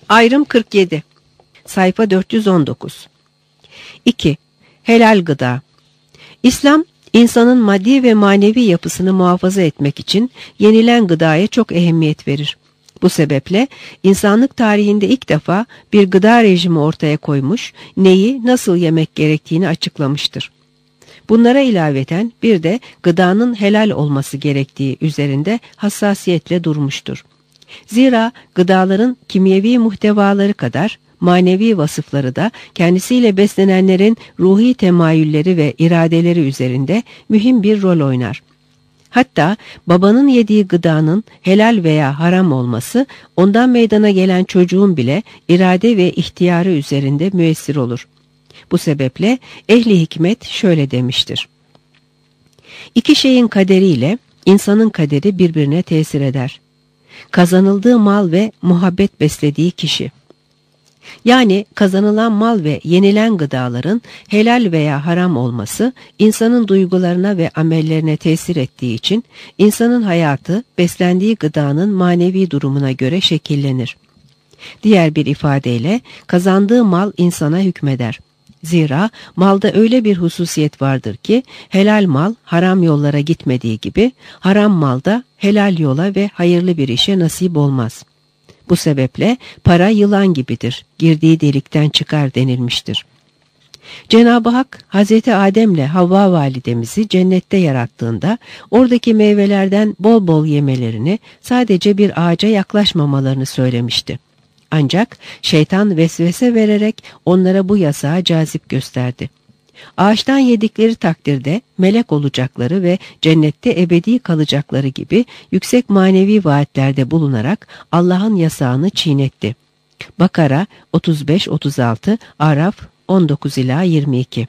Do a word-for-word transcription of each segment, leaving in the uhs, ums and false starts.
Ayrım kırk yedi. Sayfa dört yüz on dokuz. iki. Helal gıda. İslam, insanın maddi ve manevi yapısını muhafaza etmek için yenilen gıdaya çok ehemmiyet verir. Bu sebeple insanlık tarihinde ilk defa bir gıda rejimi ortaya koymuş, neyi nasıl yemek gerektiğini açıklamıştır. Bunlara ilaveten bir de gıdanın helal olması gerektiği üzerinde hassasiyetle durmuştur. Zira gıdaların kimyevi muhtevaları kadar manevi vasıfları da kendisiyle beslenenlerin ruhi temayülleri ve iradeleri üzerinde mühim bir rol oynar. Hatta babanın yediği gıdanın helal veya haram olması ondan meydana gelen çocuğun bile irade ve ihtiyarı üzerinde müessir olur. Bu sebeple ehli hikmet şöyle demiştir: İki şeyin kaderiyle insanın kaderi birbirine tesir eder. Kazanıldığı mal ve muhabbet beslediği kişi. Yani kazanılan mal ve yenilen gıdaların helal veya haram olması insanın duygularına ve amellerine tesir ettiği için insanın hayatı beslendiği gıdanın manevi durumuna göre şekillenir. Diğer bir ifadeyle kazandığı mal insana hükmeder. Zira malda öyle bir hususiyet vardır ki helal mal haram yollara gitmediği gibi haram malda helal yola ve hayırlı bir işe nasip olmaz. Bu sebeple para yılan gibidir, girdiği delikten çıkar denilmiştir. Cenab-ı Hak Hazreti Adem'le Havva validemizi cennette yarattığında oradaki meyvelerden bol bol yemelerini, sadece bir ağaca yaklaşmamalarını söylemişti. Ancak şeytan vesvese vererek onlara bu yasağı cazip gösterdi. Ağaçtan yedikleri takdirde melek olacakları ve cennette ebedi kalacakları gibi yüksek manevi vaatlerde bulunarak Allah'ın yasağını çiğnetti. Bakara otuz beş otuz altı, Araf on dokuz ila yirmi iki.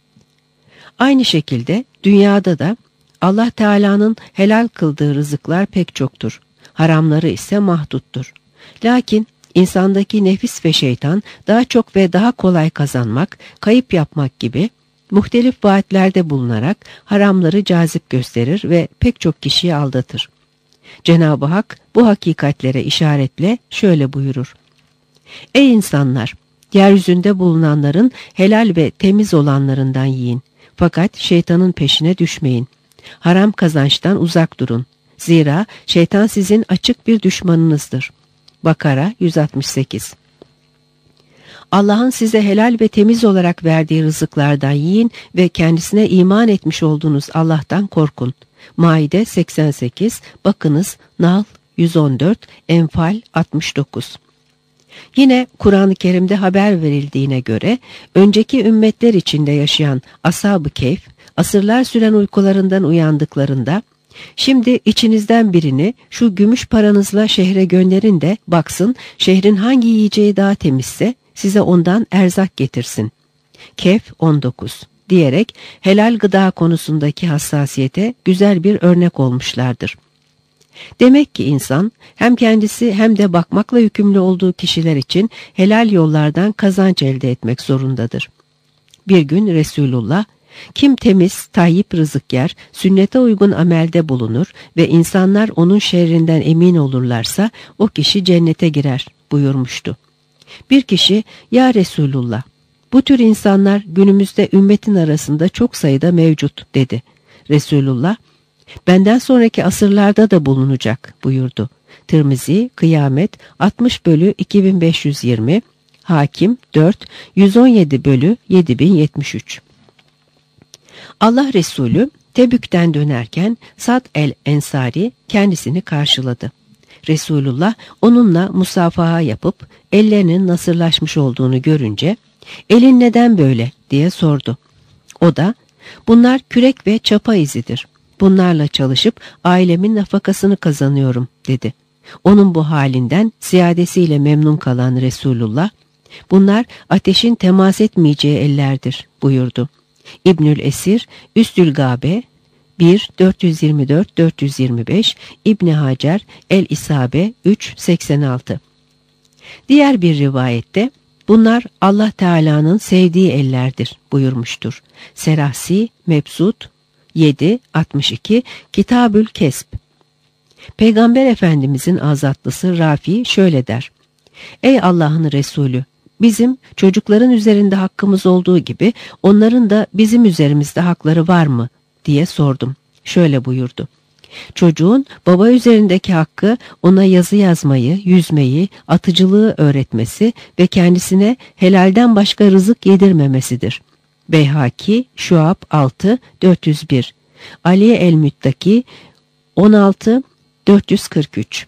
Aynı şekilde dünyada da Allah Teala'nın helal kıldığı rızıklar pek çoktur. Haramları ise mahduttur. Lakin İnsandaki nefis ve şeytan daha çok ve daha kolay kazanmak, kayıp yapmak gibi muhtelif vaatlerde bulunarak haramları cazip gösterir ve pek çok kişiyi aldatır. Cenab-ı Hak bu hakikatlere işaretle şöyle buyurur: Ey insanlar! Yeryüzünde bulunanların helal ve temiz olanlarından yiyin. Fakat şeytanın peşine düşmeyin. Haram kazançtan uzak durun. Zira şeytan sizin açık bir düşmanınızdır. Bakara yüz altmış sekiz. Allah'ın size helal ve temiz olarak verdiği rızıklardan yiyin ve kendisine iman etmiş olduğunuz Allah'tan korkun. Maide seksen sekiz, bakınız Nahl yüz on dört, Enfal altmış dokuz. Yine Kur'an-ı Kerim'de haber verildiğine göre önceki ümmetler içinde yaşayan Ashab-ı Kehf, asırlar süren uykularından uyandıklarında "Şimdi içinizden birini şu gümüş paranızla şehre gönderin de baksın şehrin hangi yiyeceği daha temizse size ondan erzak getirsin." Kehf on dokuz diyerek helal gıda konusundaki hassasiyete güzel bir örnek olmuşlardır. Demek ki insan hem kendisi hem de bakmakla yükümlü olduğu kişiler için helal yollardan kazanç elde etmek zorundadır. Bir gün Resulullah, "Kim temiz, tayyip rızık yer, sünnete uygun amelde bulunur ve insanlar onun şerrinden emin olurlarsa o kişi cennete girer" buyurmuştu. Bir kişi, "Ya Resulullah, bu tür insanlar günümüzde ümmetin arasında çok sayıda mevcut" dedi. Resulullah, "Benden sonraki asırlarda da bulunacak" buyurdu. Tirmizi, Kıyamet altmış bölü iki bin beş yüz yirmi, Hakim dört, yüz on yedi bölü yedi bin yetmiş üç. Allah Resulü Tebük'ten dönerken Sad el-Ensari kendisini karşıladı. Resulullah onunla musafaha yapıp ellerinin nasırlaşmış olduğunu görünce "Elin neden böyle?" diye sordu. O da "Bunlar kürek ve çapa izidir. Bunlarla çalışıp ailemin nafakasını kazanıyorum" dedi. Onun bu halinden ziyadesiyle memnun kalan Resulullah, "Bunlar ateşin temas etmeyeceği ellerdir" buyurdu. İbnül Esir, Üstül Gabe bir, dört yüz yirmi dört dört yüz yirmi beş, İbni Hacer, El-İsabe üç, seksen altı. Diğer bir rivayette, "Bunlar Allah Teala'nın sevdiği ellerdir" buyurmuştur. Serahsi, Mebsut yedi, altmış iki, Kitabül Kesb. Peygamber Efendimizin azatlısı Rafi şöyle der: Ey Allah'ın Resulü, bizim çocukların üzerinde hakkımız olduğu gibi onların da bizim üzerimizde hakları var mı diye sordum. Şöyle buyurdu. Çocuğun baba üzerindeki hakkı ona yazı yazmayı, yüzmeyi, atıcılığı öğretmesi ve kendisine helalden başka rızık yedirmemesidir. Beyhaki, Şuab altı dört yüz bir, Ali el-Müttaki on altı dört yüz kırk üç.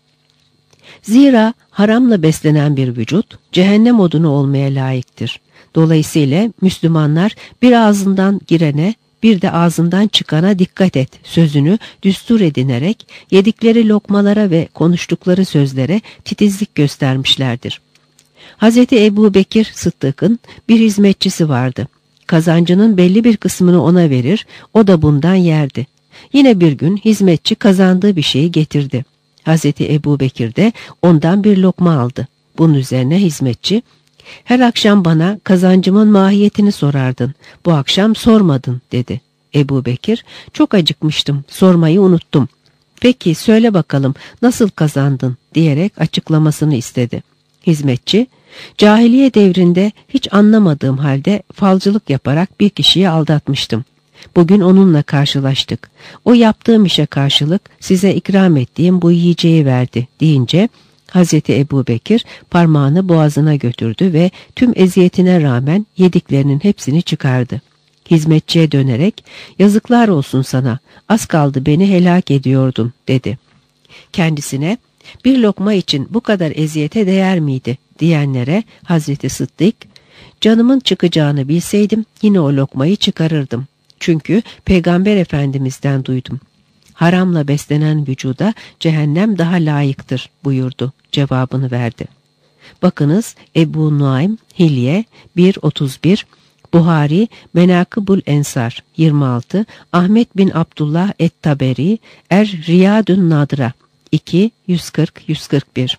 Zira haramla beslenen bir vücut cehennem odunu olmaya layıktır. Dolayısıyla Müslümanlar bir ağzından girene bir de ağzından çıkana dikkat et sözünü düstur edinerek yedikleri lokmalara ve konuştukları sözlere titizlik göstermişlerdir. Hazreti Ebu Bekir Sıddık'ın bir hizmetçisi vardı. Kazancının belli bir kısmını ona verir, o da bundan yerdi. Yine bir gün hizmetçi kazandığı bir şeyi getirdi. Hazreti Ebu Bekir de ondan bir lokma aldı. Bunun üzerine hizmetçi, her akşam bana kazancımın mahiyetini sorardın, bu akşam sormadın dedi. Ebu Bekir, çok acıkmıştım, sormayı unuttum. Peki söyle bakalım nasıl kazandın diyerek açıklamasını istedi. Hizmetçi, cahiliye devrinde hiç anlamadığım halde falcılık yaparak bir kişiyi aldatmıştım. Bugün onunla karşılaştık. O yaptığım işe karşılık size ikram ettiğim bu yiyeceği verdi deyince Hazreti Ebu Bekir parmağını boğazına götürdü ve tüm eziyetine rağmen yediklerinin hepsini çıkardı. Hizmetçiye dönerek yazıklar olsun sana, az kaldı beni helak ediyordun dedi. Kendisine bir lokma için bu kadar eziyete değer miydi diyenlere Hazreti Sıddık, canımın çıkacağını bilseydim yine o lokmayı çıkarırdım. Çünkü Peygamber Efendimiz'den duydum. Haramla beslenen vücuda cehennem daha layıktır buyurdu, cevabını verdi. Bakınız Ebu Nuaym Hilye bir otuz bir, Buhari Menakıbul Ensar yirmi altı, Ahmet bin Abdullah et-Taberi Er Riyadun Nadra iki yüz kırk yüz kırk bir.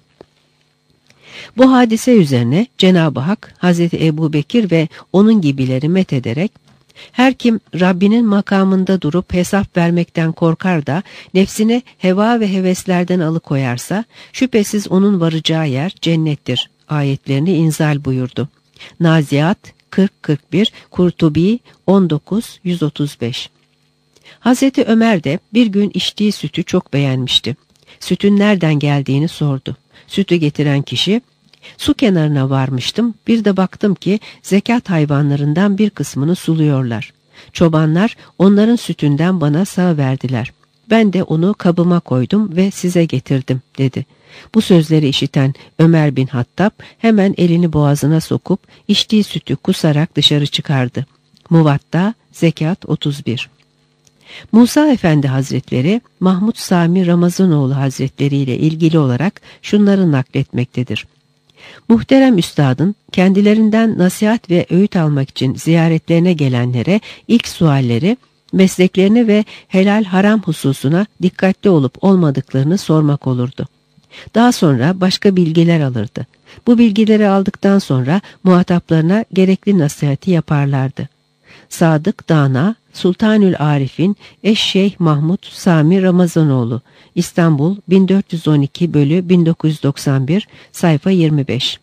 Bu hadise üzerine Cenab-ı Hak Hazreti Ebu Bekir ve onun gibileri methederek, her kim Rabbinin makamında durup hesap vermekten korkar da nefsine heva ve heveslerden alıkoyarsa şüphesiz onun varacağı yer cennettir ayetlerini inzal buyurdu. Naziat kırk kırk bir, Kurtubi on dokuz yüz otuz beş. Hazreti Ömer de bir gün içtiği sütü çok beğenmişti. Sütün nereden geldiğini sordu. Sütü getiren kişi, su kenarına varmıştım, bir de baktım ki zekat hayvanlarından bir kısmını suluyorlar. Çobanlar onların sütünden bana sağıverdiler. Ben de onu kabıma koydum ve size getirdim dedi. Bu sözleri işiten Ömer bin Hattab hemen elini boğazına sokup içtiği sütü kusarak dışarı çıkardı. Muvatta Zekat otuz bir. Musa Efendi Hazretleri Mahmud Sami Ramazanoğlu Hazretleri ile ilgili olarak şunları nakletmektedir. Muhterem üstadın kendilerinden nasihat ve öğüt almak için ziyaretlerine gelenlere ilk sualleri mesleklerini ve helal haram hususuna dikkatli olup olmadıklarını sormak olurdu. Daha sonra başka bilgiler alırdı. Bu bilgileri aldıktan sonra muhataplarına gerekli nasihati yaparlardı. Sadık Dana, Sultanül Arif'in Eşşeyh Mahmud Sami Ramazanoğlu, İstanbul bin dört yüz on iki bölü bin dokuz yüz doksan bir, sayfa yirmi beş.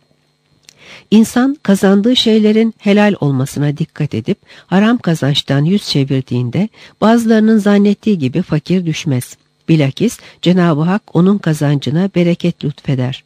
İnsan kazandığı şeylerin helal olmasına dikkat edip haram kazançtan yüz çevirdiğinde bazılarının zannettiği gibi fakir düşmez. Bilakis Cenab-ı Hak onun kazancına bereket lütfeder.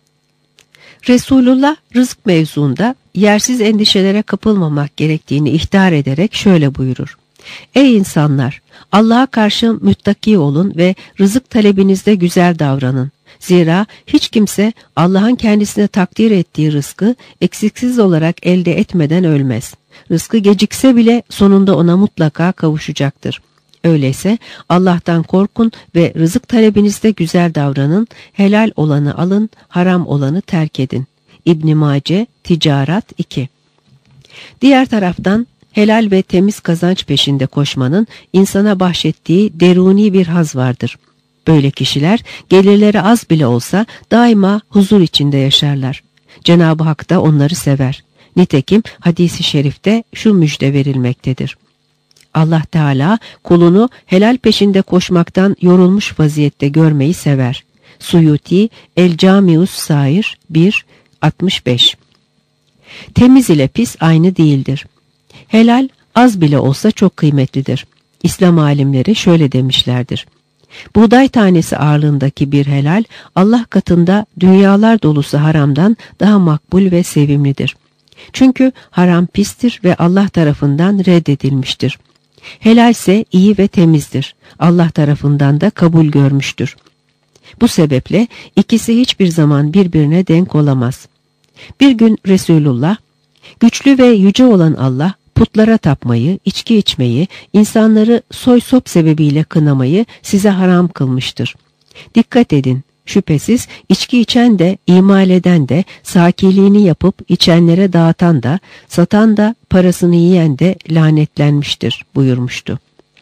Resulullah rızık mevzuunda yersiz endişelere kapılmamak gerektiğini ihtar ederek şöyle buyurur. Ey insanlar! Allah'a karşı müttaki olun ve rızık talebinizde güzel davranın. Zira hiç kimse Allah'ın kendisine takdir ettiği rızkı eksiksiz olarak elde etmeden ölmez. Rızkı gecikse bile sonunda ona mutlaka kavuşacaktır. Öyleyse Allah'tan korkun ve rızık talebinizde güzel davranın, helal olanı alın, haram olanı terk edin. İbn Mace Ticaret iki. Diğer taraftan helal ve temiz kazanç peşinde koşmanın insana bahşettiği deruni bir haz vardır. Böyle kişiler gelirleri az bile olsa daima huzur içinde yaşarlar. Cenab-ı Hak da onları sever. Nitekim hadis-i şerifte şu müjde verilmektedir. Allah Teala kulunu helal peşinde koşmaktan yorulmuş vaziyette görmeyi sever. Suyuti El Camius Sair bir altmış beş. Temiz ile pis aynı değildir. Helal az bile olsa çok kıymetlidir. İslam alimleri şöyle demişlerdir: buğday tanesi ağırlığındaki bir helal Allah katında dünyalar dolusu haramdan daha makbul ve sevimlidir. Çünkü haram pistir ve Allah tarafından reddedilmiştir. Helal ise iyi ve temizdir. Allah tarafından da kabul görmüştür. Bu sebeple ikisi hiçbir zaman birbirine denk olamaz. Bir gün Resulullah, güçlü ve yüce olan Allah, putlara tapmayı, içki içmeyi, insanları soy sop sebebiyle kınamayı size haram kılmıştır. Dikkat edin, şüphesiz içki içen de, imal eden de, sakiliğini yapıp içenlere dağıtan da, satan da, parasını yiyen de lanetlenmiştir buyurmuştu.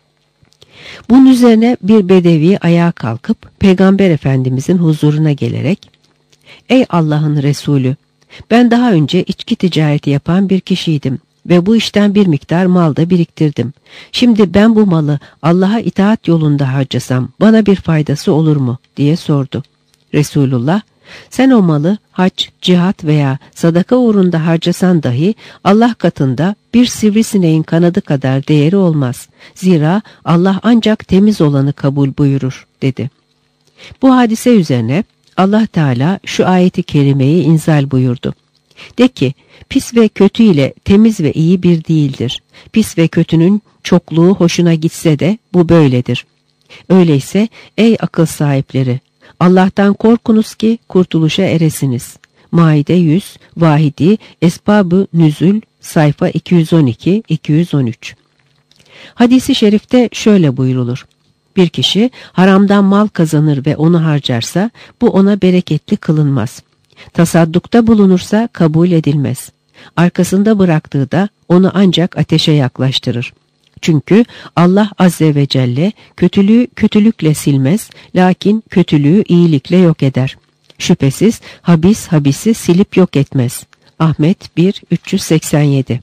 Bunun üzerine bir bedevi ayağa kalkıp Peygamber Efendimizin huzuruna gelerek, ''Ey Allah'ın Resulü, ben daha önce içki ticareti yapan bir kişiydim ve bu işten bir miktar mal da biriktirdim. Şimdi ben bu malı Allah'a itaat yolunda harcasam bana bir faydası olur mu?'' diye sordu. Resulullah, ''Sen o malı hac, cihat veya sadaka uğrunda harcasan dahi Allah katında bir sivrisineğin kanadı kadar değeri olmaz. Zira Allah ancak temiz olanı kabul buyurur.'' dedi. Bu hadise üzerine Allah Teala şu ayeti kerimeyi inzal buyurdu. De ki, pis ve kötü ile temiz ve iyi bir değildir. Pis ve kötünün çokluğu hoşuna gitse de bu böyledir. Öyleyse ey akıl sahipleri, Allah'tan korkunuz ki kurtuluşa eresiniz. Maide yüz, Vahidi, Esbab-ı Nüzül, sayfa iki yüz on iki iki yüz on üç. Hadis-i şerifte şöyle buyrulur: bir kişi haramdan mal kazanır ve onu harcarsa bu ona bereketli kılınmaz. Tasaddukta bulunursa kabul edilmez. Arkasında bıraktığı da onu ancak ateşe yaklaştırır. Çünkü Allah Azze ve Celle kötülüğü kötülükle silmez, lakin kötülüğü iyilikle yok eder. Şüphesiz habis habisi silip yok etmez. Ahmet bir üç yüz seksen yedi.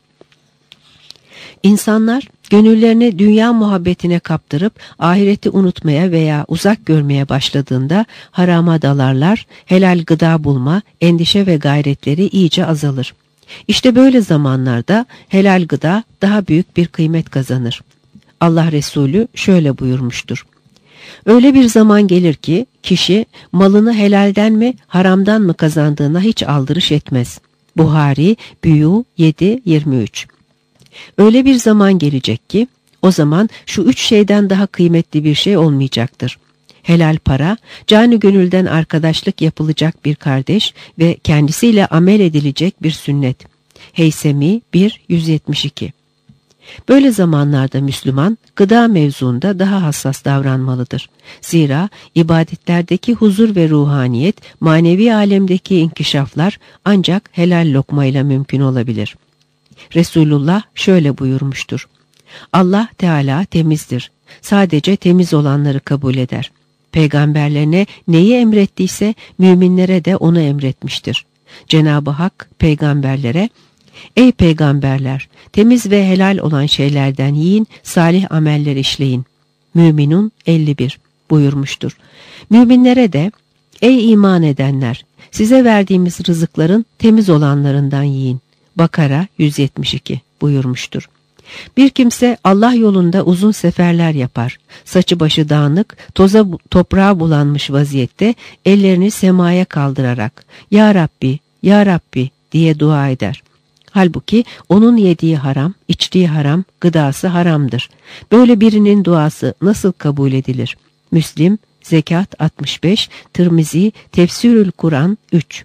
İnsanlar gönüllerini dünya muhabbetine kaptırıp ahireti unutmaya veya uzak görmeye başladığında harama dalarlar, helal gıda bulma, endişe ve gayretleri iyice azalır. İşte böyle zamanlarda helal gıda daha büyük bir kıymet kazanır. Allah Resulü şöyle buyurmuştur: öyle bir zaman gelir ki kişi malını helalden mi haramdan mı kazandığına hiç aldırış etmez. Buhari Büyü yedi yirmi üç. Öyle bir zaman gelecek ki o zaman şu üç şeyden daha kıymetli bir şey olmayacaktır: helal para, canı gönülden arkadaşlık yapılacak bir kardeş ve kendisiyle amel edilecek bir sünnet. Heysemi bir yüz yetmiş iki. Böyle zamanlarda Müslüman gıda mevzuunda daha hassas davranmalıdır. Zira ibadetlerdeki huzur ve ruhaniyet, manevi alemdeki inkişaflar ancak helal lokmayla mümkün olabilir. Resulullah şöyle buyurmuştur: Allah Teala temizdir. Sadece temiz olanları kabul eder. Peygamberlerine neyi emrettiyse müminlere de onu emretmiştir. Cenab-ı Hak peygamberlere, ey peygamberler, temiz ve helal olan şeylerden yiyin, salih ameller işleyin. Müminun elli bir buyurmuştur. Müminlere de, ey iman edenler, size verdiğimiz rızıkların temiz olanlarından yiyin. Bakara yüz yetmiş iki buyurmuştur. Bir kimse Allah yolunda uzun seferler yapar. Saçı başı dağınık, toza toprağa bulanmış vaziyette ellerini semaya kaldırarak "Ya Rabbi, Ya Rabbi" diye dua eder. Halbuki onun yediği haram, içtiği haram, gıdası haramdır. Böyle birinin duası nasıl kabul edilir? Müslim, Zekat altmış beş, Tirmizi, Tefsirül Kur'an üç.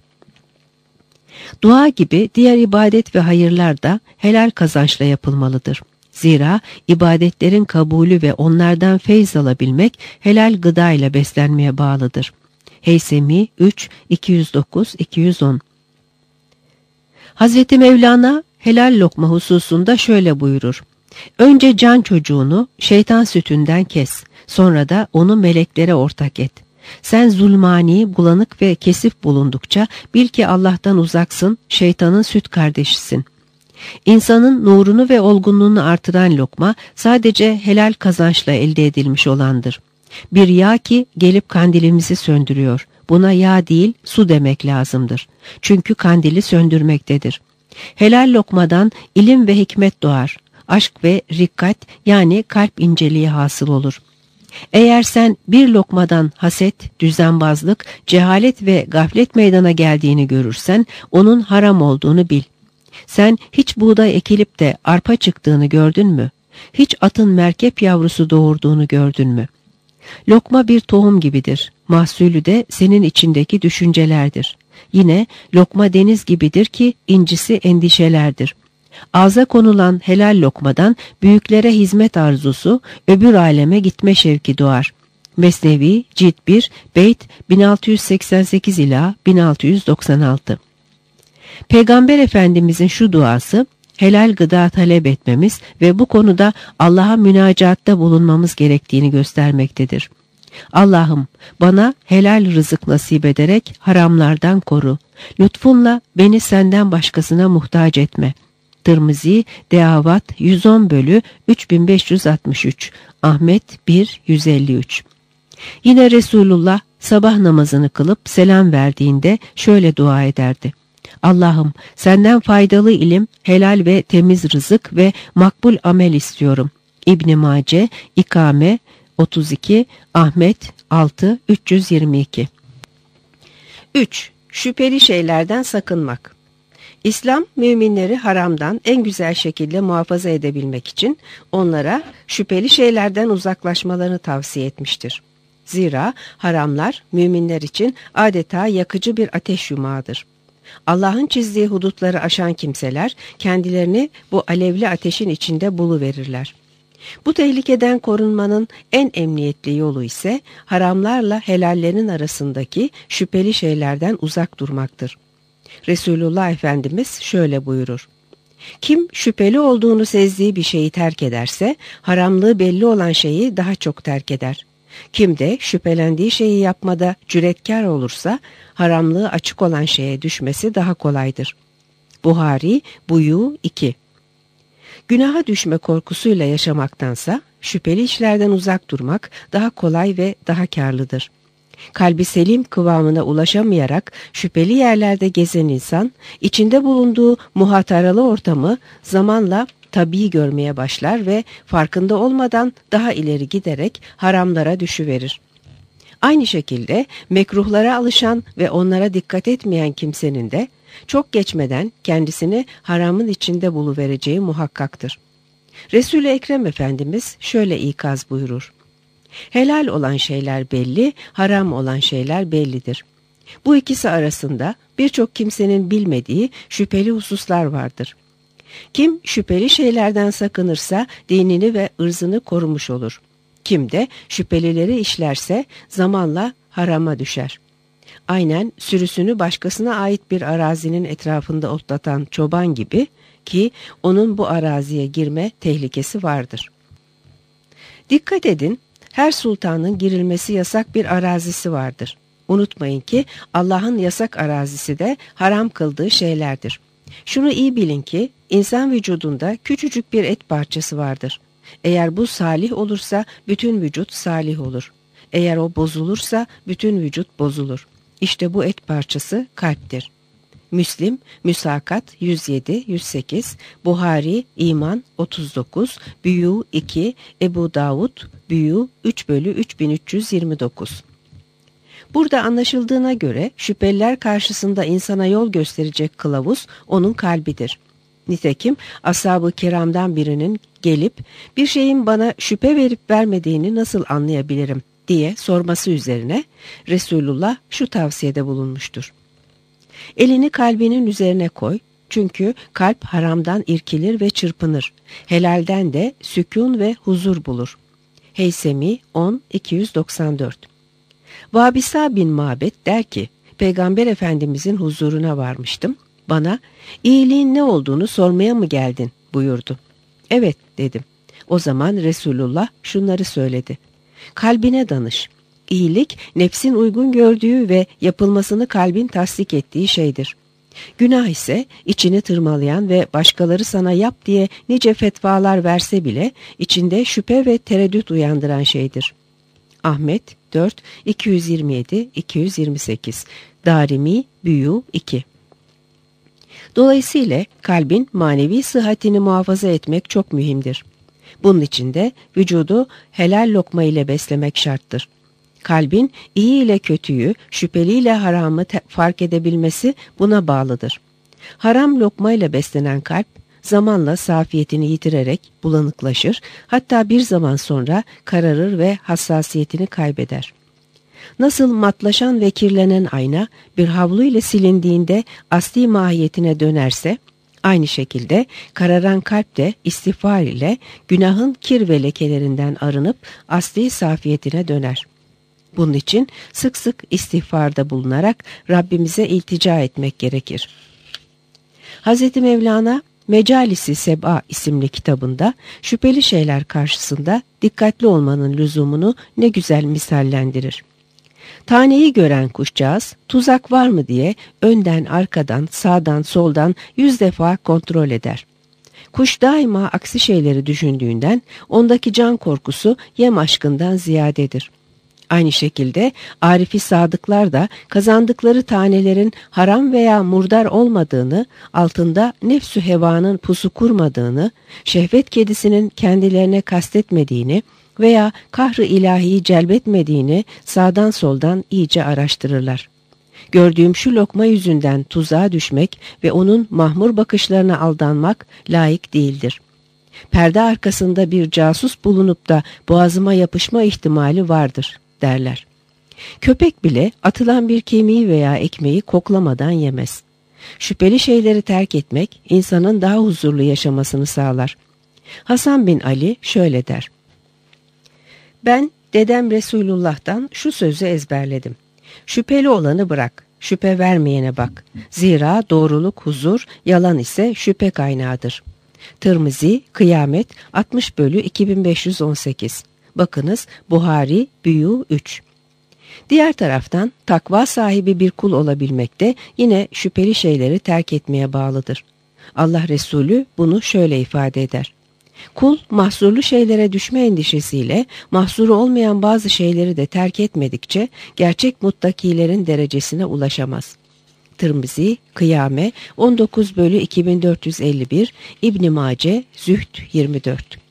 Dua gibi diğer ibadet ve hayırlar da helal kazançla yapılmalıdır. Zira ibadetlerin kabulü ve onlardan feyz alabilmek helal gıda ile beslenmeye bağlıdır. Heysemi üç iki yüz dokuz iki yüz on. Hazreti Mevlana helal lokma hususunda şöyle buyurur: önce can çocuğunu şeytan sütünden kes, sonra da onu meleklere ortak et. Sen zulmani, bulanık ve kesif bulundukça bil ki Allah'tan uzaksın, şeytanın süt kardeşisin. İnsanın nurunu ve olgunluğunu artıran lokma sadece helal kazançla elde edilmiş olandır. Bir yağ ki gelip kandilimizi söndürüyor. buna yağ değil su demek lazımdır. Çünkü kandili söndürmektedir. Helal lokmadan ilim ve hikmet doğar. Aşk ve rikkat yani kalp inceliği hasıl olur. Eğer sen bir lokmadan haset, düzenbazlık, cehalet ve gaflet meydana geldiğini görürsen onun haram olduğunu bil. Sen hiç buğday ekilip de arpa çıktığını gördün mü? Hiç atın merkep yavrusu doğurduğunu gördün mü? Lokma bir tohum gibidir. Mahsulü de senin içindeki düşüncelerdir. Yine lokma deniz gibidir ki incisi endişelerdir. Ağza konulan helal lokmadan büyüklere hizmet arzusu, öbür aleme gitme şevki doğar. Mesnevi, Cilt bir, Beyt bin altı yüz seksen sekiz ila bin altı yüz doksan altı. Peygamber Efendimizin şu duası, helal gıda talep etmemiz ve bu konuda Allah'a münacatta bulunmamız gerektiğini göstermektedir. Allah'ım bana helal rızık nasip ederek haramlardan koru. Lütfunla beni senden başkasına muhtaç etme. Tirmizi, Deavat yüz on bölü üç bin beş yüz altmış üç, Ahmet bir yüz elli üç. Yine Resulullah sabah namazını kılıp selam verdiğinde şöyle dua ederdi. Allah'ım senden faydalı ilim, helal ve temiz rızık ve makbul amel istiyorum. İbn Mace, İkame otuz iki, Ahmet altı üç yüz yirmi iki. üç. Şüpheli şeylerden sakınmak. İslam, müminleri haramdan en güzel şekilde muhafaza edebilmek için onlara şüpheli şeylerden uzaklaşmalarını tavsiye etmiştir. Zira haramlar müminler için adeta yakıcı bir ateş yumağıdır. Allah'ın çizdiği hudutları aşan kimseler kendilerini bu alevli ateşin içinde buluverirler. Bu tehlikeden korunmanın en emniyetli yolu ise haramlarla helallerin arasındaki şüpheli şeylerden uzak durmaktır. Resulullah Efendimiz şöyle buyurur. Kim şüpheli olduğunu sezdiği bir şeyi terk ederse haramlığı belli olan şeyi daha çok terk eder. Kim de şüphelendiği şeyi yapmada cüretkar olursa haramlığı açık olan şeye düşmesi daha kolaydır. Buhari Buyu iki. Günaha düşme korkusuyla yaşamaktansa şüpheli işlerden uzak durmak daha kolay ve daha karlıdır. Kalbi selim kıvamına ulaşamayarak şüpheli yerlerde gezen insan, içinde bulunduğu muhataralı ortamı zamanla tabii görmeye başlar ve farkında olmadan daha ileri giderek haramlara düşüverir. Aynı şekilde mekruhlara alışan ve onlara dikkat etmeyen kimsenin de çok geçmeden kendisini haramın içinde buluvereceği muhakkaktır. Resul-i Ekrem Efendimiz şöyle ikaz buyurur. Helal olan şeyler belli, haram olan şeyler bellidir. Bu ikisi arasında birçok kimsenin bilmediği şüpheli hususlar vardır. Kim şüpheli şeylerden sakınırsa dinini ve ırzını korumuş olur. Kim de şüphelileri işlerse zamanla harama düşer. Aynen sürüsünü başkasına ait bir arazinin etrafında otlatan çoban gibi ki onun bu araziye girme tehlikesi vardır. Dikkat edin, her sultanın girilmesi yasak bir arazisi vardır. Unutmayın ki Allah'ın yasak arazisi de haram kıldığı şeylerdir. Şunu iyi bilin ki insan vücudunda küçücük bir et parçası vardır. Eğer bu salih olursa bütün vücut salih olur. Eğer o bozulursa bütün vücut bozulur. İşte bu et parçası kalptir. Müslim, Müsakat yüz yedi yüz sekiz, Buhari, İman otuz dokuz, Büyü iki, Ebu Davud, Büyü üç bölü üç bin üç yüz yirmi dokuz. Burada anlaşıldığına göre şüpheliler karşısında insana yol gösterecek kılavuz onun kalbidir. Nitekim ashab-ı kiramdan birinin gelip bir şeyin bana şüphe verip vermediğini nasıl anlayabilirim diye sorması üzerine Resulullah şu tavsiyede bulunmuştur. Elini kalbinin üzerine koy çünkü kalp haramdan irkilir ve çırpınır. Helalden de sükun ve huzur bulur. Heysemi on iki yüz doksan dört. Vabisa bin Mabet der ki, Peygamber Efendimizin huzuruna varmıştım. Bana, iyiliğin ne olduğunu sormaya mı geldin buyurdu. Evet dedim. O zaman Resulullah şunları söyledi. Kalbine danış. İyilik, nefsin uygun gördüğü ve yapılmasını kalbin tasdik ettiği şeydir. Günah ise içini tırmalayan ve başkaları sana yap diye nice fetvalar verse bile içinde şüphe ve tereddüt uyandıran şeydir. Ahmet dört, iki yüz yirmi yedi iki yüz yirmi sekiz. Darimi Büyü iki. Dolayısıyla kalbin manevi sıhhatini muhafaza etmek çok mühimdir. Bunun için de vücudu helal lokma ile beslemek şarttır. Kalbin iyi ile kötüyü, şüpheli ile haramı fark edebilmesi buna bağlıdır. Haram lokma ile beslenen kalp, zamanla safiyetini yitirerek bulanıklaşır, hatta bir zaman sonra kararır ve hassasiyetini kaybeder. Nasıl matlaşan ve kirlenen ayna bir havlu ile silindiğinde asli mahiyetine dönerse, aynı şekilde kararan kalp de istiğfar ile günahın kir ve lekelerinden arınıp asli safiyetine döner. Bunun için sık sık istiğfarda bulunarak Rabbimize iltica etmek gerekir. Hazreti Mevlana, Mecalisi Seb'a isimli kitabında şüpheli şeyler karşısında dikkatli olmanın lüzumunu ne güzel misallendirir. Taneyi gören kuşcağız tuzak var mı diye önden, arkadan, sağdan, soldan yüz defa kontrol eder. Kuş daima aksi şeyleri düşündüğünden ondaki can korkusu yem aşkından ziyadedir. Aynı şekilde Arifi sadıklar da kazandıkları tanelerin haram veya murdar olmadığını, altında nefsü hevanın pusu kurmadığını, şehvet kedisinin kendilerine kastetmediğini veya kahr-ı ilahiyi celbetmediğini sağdan soldan iyice araştırırlar. Gördüğüm şu lokma yüzünden tuzağa düşmek ve onun mahmur bakışlarına aldanmak layık değildir. Perde arkasında bir casus bulunup da boğazıma yapışma ihtimali vardır derler. Köpek bile atılan bir kemiği veya ekmeği koklamadan yemez. Şüpheli şeyleri terk etmek insanın daha huzurlu yaşamasını sağlar. Hasan bin Ali şöyle der: Ben dedem Resulullah'tan şu sözü ezberledim. Şüpheli olanı bırak, şüphe vermeyene bak. Zira doğruluk huzur, yalan ise şüphe kaynağıdır. Tirmizi, Kıyamet altmış bölü iki bin beş yüz on sekiz. Bakınız Buhari, Büyü üç. Diğer taraftan takva sahibi bir kul olabilmek de yine şüpheli şeyleri terk etmeye bağlıdır. Allah Resulü bunu şöyle ifade eder: Kul mahzurlu şeylere düşme endişesiyle mahzuru olmayan bazı şeyleri de terk etmedikçe gerçek muttakilerin derecesine ulaşamaz. Tirmizi, Kıyame on dokuz bölü iki bin dört yüz elli bir, İbn Mace, Zühd yirmi dört.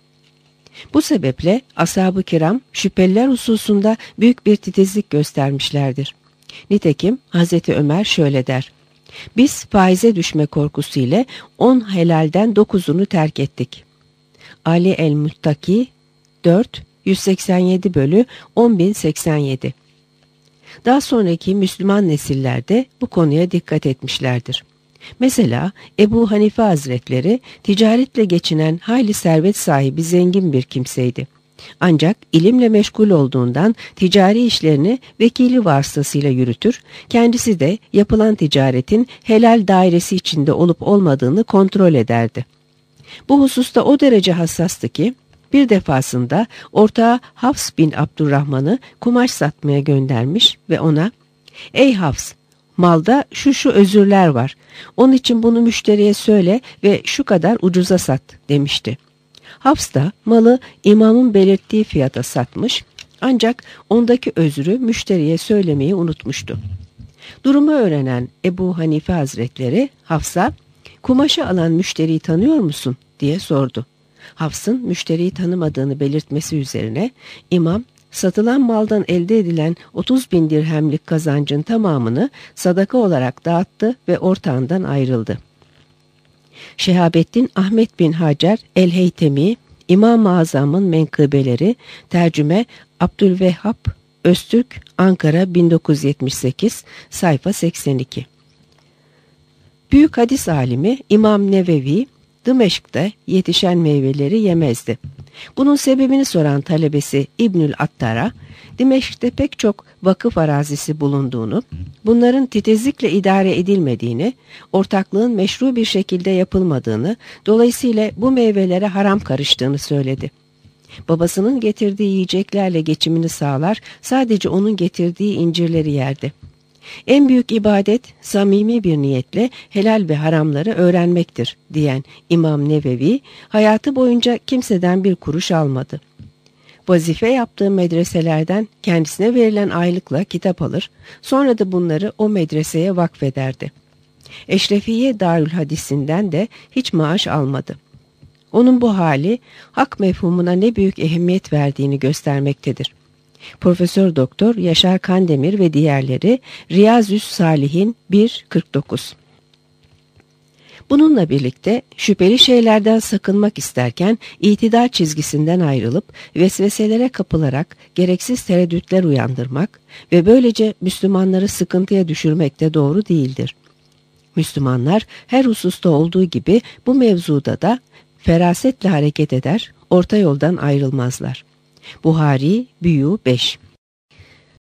Bu sebeple ashab-ı kiram şüpheliler hususunda büyük bir titizlik göstermişlerdir. Nitekim Hazreti Ömer şöyle der: Biz faize düşme korkusuyla on helalden dokuzunu terk ettik. Ali el-Muttaki dört, yüz seksen yedi bölü on bin seksen yedi. Daha sonraki Müslüman nesillerde bu konuya dikkat etmişlerdir. Mesela Ebu Hanife Hazretleri ticaretle geçinen hayli servet sahibi zengin bir kimseydi. Ancak ilimle meşgul olduğundan ticari işlerini vekili vasıtasıyla yürütür, kendisi de yapılan ticaretin helal dairesi içinde olup olmadığını kontrol ederdi. Bu hususta o derece hassastı ki bir defasında ortağı Hafs bin Abdurrahman'ı kumaş satmaya göndermiş ve ona "Ey Hafs, malda şu şu özürler var. Onun için bunu müşteriye söyle ve şu kadar ucuza sat" demişti. Hafs da malı imamın belirttiği fiyata satmış, ancak ondaki özrü müşteriye söylemeyi unutmuştu. Durumu öğrenen Ebu Hanife Hazretleri Hafs'a "Kumaşı alan müşteriyi tanıyor musun?" diye sordu. Hafs'ın müşteriyi tanımadığını belirtmesi üzerine imam satılan maldan elde edilen otuz bin dirhemlik kazancın tamamını sadaka olarak dağıttı ve ortağından ayrıldı. Şehabettin Ahmet bin Hacer el-Heytemi, İmam-ı Azam'ın menkıbeleri, tercüme Abdülvehhab Öztürk, Ankara bin dokuz yüz yetmiş sekiz, sayfa seksen iki. Büyük hadis alimi İmam Nevevi, Dımeşk'te yetişen meyveleri yemezdi. Bunun sebebini soran talebesi İbnül Attar'a, Dimeşk'te pek çok vakıf arazisi bulunduğunu, bunların titizlikle idare edilmediğini, ortaklığın meşru bir şekilde yapılmadığını, dolayısıyla bu meyvelere haram karıştığını söyledi. Babasının getirdiği yiyeceklerle geçimini sağlar, sadece onun getirdiği incirleri yerdi. En büyük ibadet samimi bir niyetle helal ve haramları öğrenmektir diyen İmam Nevevi hayatı boyunca kimseden bir kuruş almadı. Vazife yaptığı medreselerden kendisine verilen aylıkla kitap alır, sonra da bunları o medreseye vakfederdi. Eşrefiye Darül Hadis'inden de hiç maaş almadı. Onun bu hali hak mefhumuna ne büyük ehemmiyet verdiğini göstermektedir. Profesör Doktor Yaşar Kandemir ve diğerleri Riyazü's Salihin bir kırk dokuz. Bununla birlikte şüpheli şeylerden sakınmak isterken itidal çizgisinden ayrılıp vesveselere kapılarak gereksiz tereddütler uyandırmak ve böylece Müslümanları sıkıntıya düşürmek de doğru değildir. Müslümanlar her hususta olduğu gibi bu mevzuda da ferasetle hareket eder, orta yoldan ayrılmazlar. Buhari, Büyü beş.